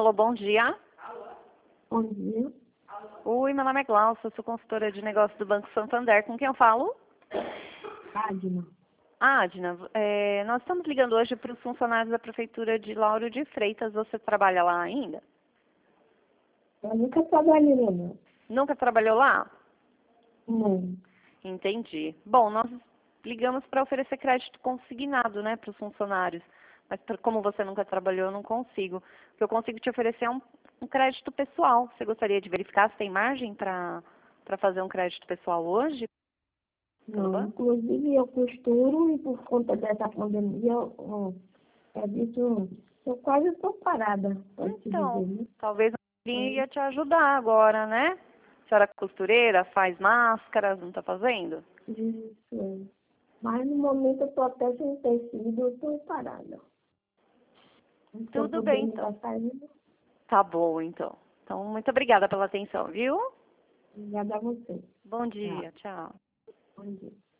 Alô, bom dia. Bom dia. Oi, meu nome é Glaucia, eu sou consultora de negócios do Banco Santander. Com quem eu falo? Adna. Adna, nós estamos ligando hoje para os funcionários da Prefeitura de Lauro de Freitas. Você trabalha lá ainda? Eu nunca trabalhei, não. Nunca trabalhou lá? Não. Entendi. Bom, nós ligamos para oferecer crédito consignado, né, para os funcionários. Mas como você nunca trabalhou, eu não consigo. O que eu consigo te oferecer é um crédito pessoal. Você gostaria de verificar se tem margem para fazer um crédito pessoal hoje? Pelo Não. banco? Inclusive, eu costuro e por conta dessa pandemia, eu quase estou parada, pode se Então, dizer, né? talvez alguém ia te ajudar agora, né? A senhora é costureira, faz máscaras, não está fazendo? Isso. É. Mas no momento eu estou até sem tecido, eu estou parada. Não estou Tudo bem, podendo então. estar saindo. Tá bom, então. Então, muito obrigada pela atenção, viu? Obrigada a você. Bom Tchau. dia, tchau. Bom dia.